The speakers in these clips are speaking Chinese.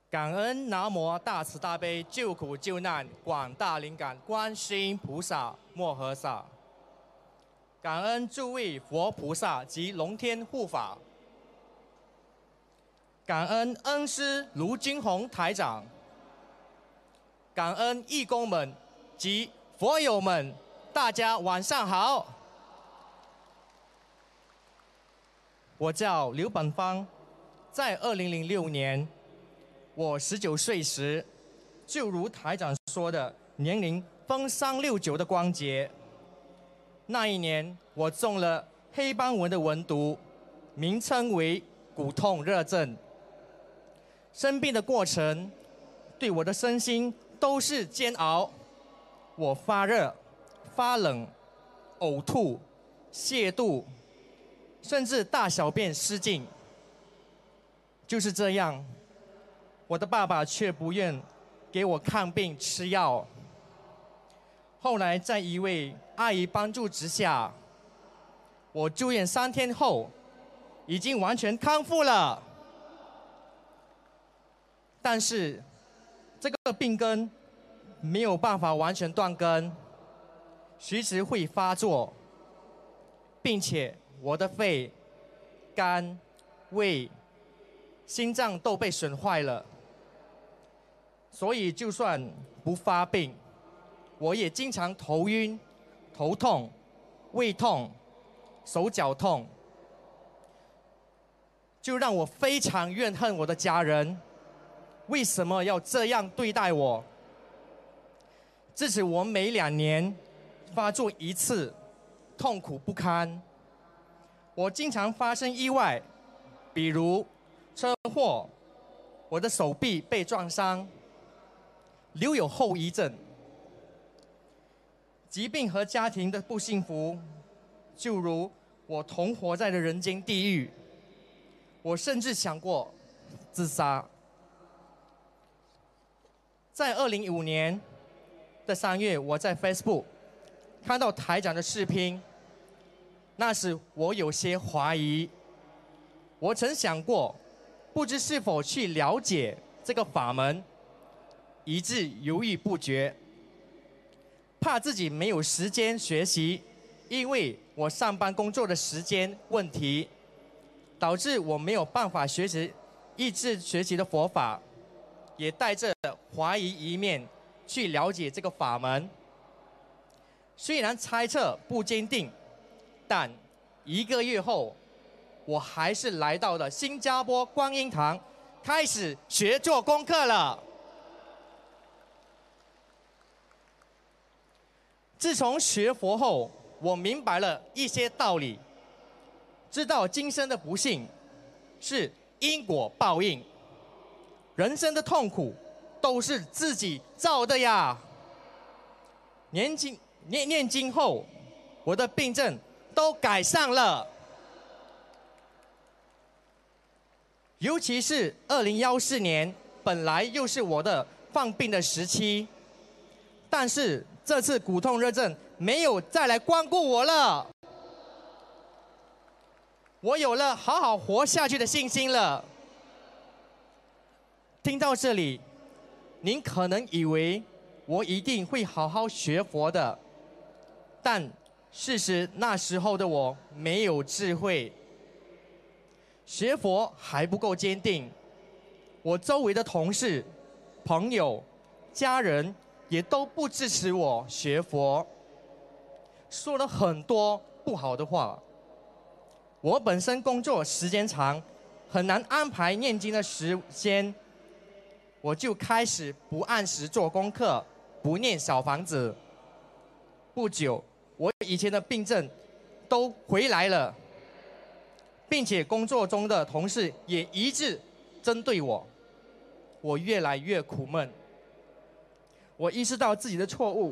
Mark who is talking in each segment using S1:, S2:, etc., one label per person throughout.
S1: 感恩南无大慈大悲救苦救难广大灵感观世音菩萨摩诃萨，感恩诸位佛菩萨及龙天护法，感恩恩师卢军宏台长，感恩义工们及佛友们，大家晚上好。我叫刘本芳，在2006年。我19岁时，就如台长说的，年龄逢369的光节。那一年，我中了黑斑纹的文毒，名称为骨痛热症。生病的过程，对我的身心都是煎熬。我发热、发冷、呕吐、泻肚，甚至大小便失禁。就是这样。我的爸爸却不愿给我看病吃药。后来在一位阿姨帮助之下，我住院3天后，已经完全康复了。但是这个病根没有办法完全断根，随时会发作，并且我的肺、肝、胃、心脏都被损坏了。所以，就算不发病，我也经常头晕、头痛、胃痛、手脚痛，就让我非常怨恨我的家人，为什么要这样对待我？自此，我每2年发作一次，痛苦不堪。我经常发生意外，比如车祸，我的手臂被撞伤。留有后遗症，疾病和家庭的不幸福，就如我同活在了人间地狱。我甚至想过自杀。在2015年的3月，我在 Facebook 看到台长的视频，那时我有些怀疑。我曾想过，不知是否去了解这个法门。以致犹豫不决，怕自己没有时间学习，因为我上班工作的时间问题，导致我没有办法学习的佛法，也带着怀疑一面去了解这个法门。虽然猜测不坚定，但1个月后，我还是来到了新加坡观音堂，开始学做功课了。自从学佛后，我明白了一些道理，知道今生的不幸是因果报应，人生的痛苦都是自己造的呀。念经后，我的病症都改善了，尤其是2014年，本来又是我的犯病的时期，但是这次骨痛热症没有再来光顾我了，我有了好好活下去的信心了。听到这里，您可能以为我一定会好好学佛的，但事实那时候的我没有智慧，学佛还不够坚定。我周围的同事、朋友、家人也都不支持我学佛，说了很多不好的话。我本身工作时间长，很难安排念经的时间，我就开始不按时做功课，不念小房子。不久，我以前的病症都回来了，并且工作中的同事也一致针对我，我越来越苦闷。我意识到自己的错误，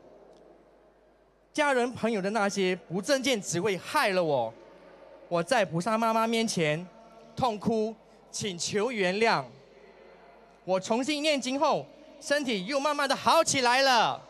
S1: 家人朋友的那些不正见只会害了我。我在菩萨妈妈面前痛哭，请求原谅。我重新念经后，身体又慢慢的好起来了。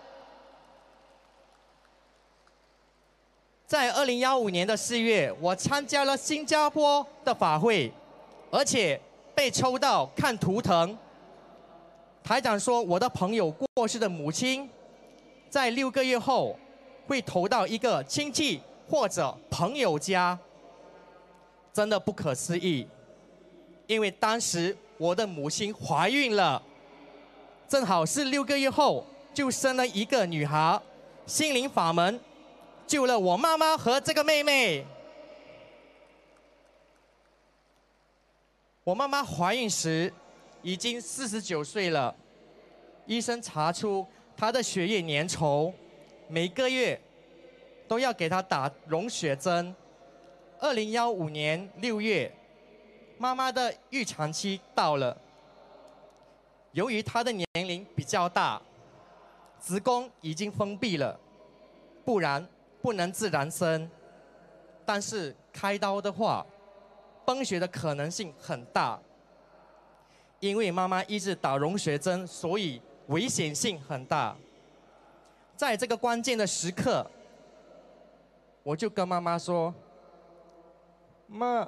S1: 在2015年的4月，我参加了新加坡的法会，而且被抽到看图腾。台长说，我的朋友过世的母亲，在6个月后会投到一个亲戚或者朋友家，真的不可思议。因为当时我的母亲怀孕了，正好是6个月后就生了一个女孩。心灵法门救了我妈妈和这个妹妹。我妈妈怀孕时已经49岁了，医生查出她的血液粘稠，每个月都要给她打溶血针。2015年6月，妈妈的预产期到了。由于她的年龄比较大，子宫已经封闭了，不然不能自然生。但是开刀的话，崩血的可能性很大。因为妈妈一直打溶血针，所以危险性很大。在这个关键的时刻，我就跟妈妈说：“妈，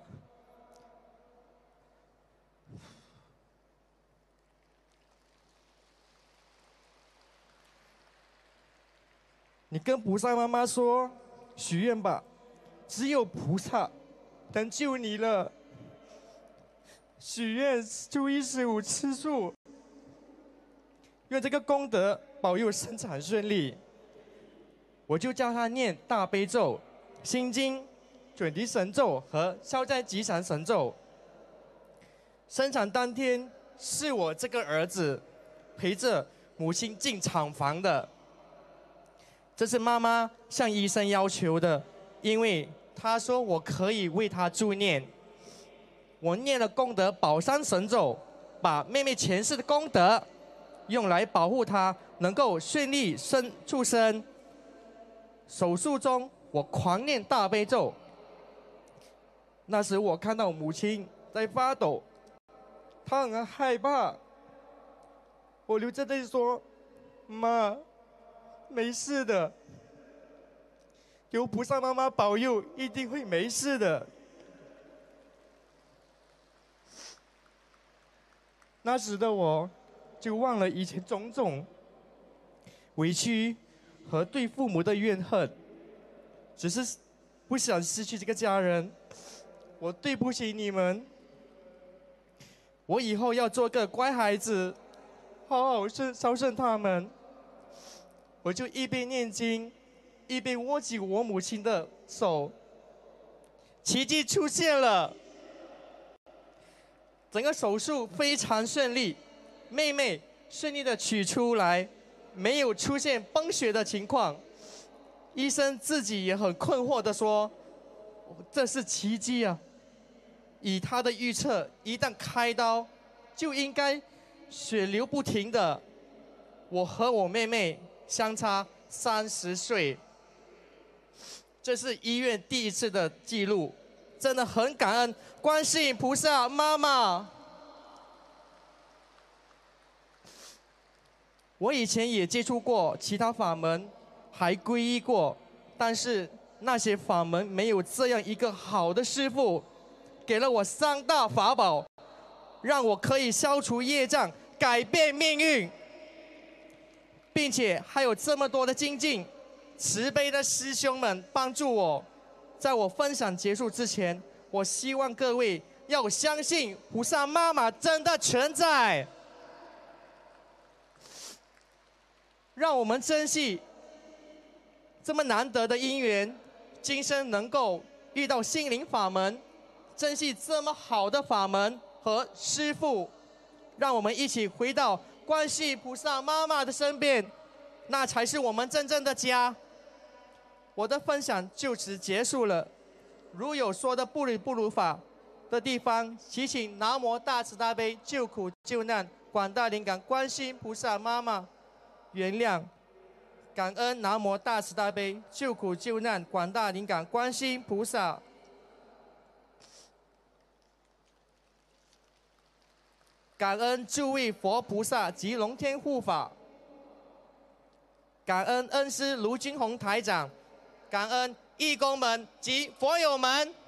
S1: 你跟菩萨妈妈说，许愿吧，只有菩萨能救你了。许愿初一十五吃素，愿这个功德保佑生产顺利。”我就叫他念大悲咒、心经、准提神咒和消灾吉祥神咒。生产当天是我这个儿子陪着母亲进产房的。这是妈妈向医生要求的，因为她说我可以为她助念。我念了功德宝山神咒，把妹妹前世的功德用来保护她能够顺利出生。手术中我狂念大悲咒，那时我看到母亲在发抖，她很害怕。我流着泪说：“妈，没事的，有菩萨妈妈保佑，一定会没事的。”那时的我就忘了以前种种委屈和对父母的怨恨，只是不想失去这个家人。我对不起你们，我以后要做个乖孩子，好好孝顺他们。我就一边念经，一边握紧我母亲的手。奇迹出现了，整个手术非常顺利，妹妹顺利的取出来，没有出现崩血的情况。医生自己也很困惑的说：“这是奇迹啊！以他的预测，一旦开刀，就应该血流不停的。我和我妹妹相差30岁，这是医院第一次的记录，真的很感恩观世音菩萨妈妈。”我以前也接触过其他法门，还皈依过，但是那些法门没有这样一个好的师父，给了我3大法宝，让我可以消除业障，改变命运，并且还有这么多的精进，慈悲的师兄们帮助我。在我分享结束之前，我希望各位要相信菩萨妈妈真的存在。让我们珍惜这么难得的因缘，今生能够遇到心灵法门，珍惜这么好的法门和师父，让我们一起回到观世音菩萨妈妈的身边，那才是我们真正的家。我的分享就此结束了，如有说的不理不如法的地方，祈请南无大慈大悲救苦救难广大灵感观世音菩萨妈妈原谅，感恩南无大慈大悲救苦救难广大灵感观世音菩萨。感恩诸位佛菩萨及龙天护法，感恩恩师卢军宏台长，感恩义工们及佛友们。